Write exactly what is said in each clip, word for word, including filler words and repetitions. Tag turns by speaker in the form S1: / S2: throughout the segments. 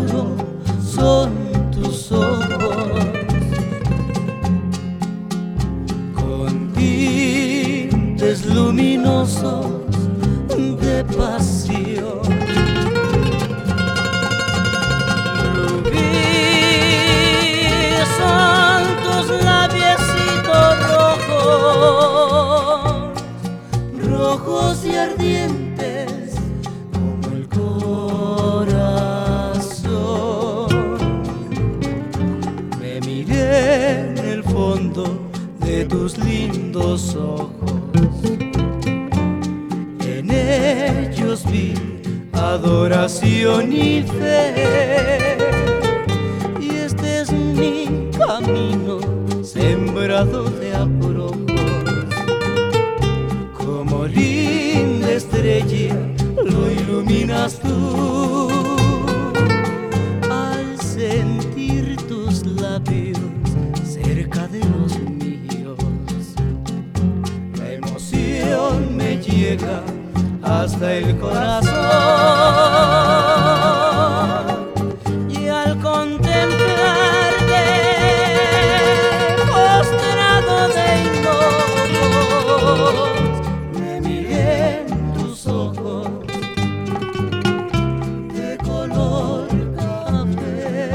S1: adoro son tus ojos, con tintes luminosos de pasión. Rubí son tus labiecitos rojos, rojos y ardientes como el corazón. Me miré en el fondo de tus lindos ojos, en ellos vi adoración y fe, y este es mi camino sembrado de abrojos. Como linda estrella lo iluminas tú, al sentir tus labios cerca de los míos. La emoción me llega hasta el corazón, y al contemplarte postrado de hinojos, me miré en tus ojos de color café.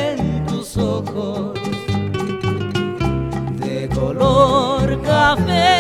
S1: De color café.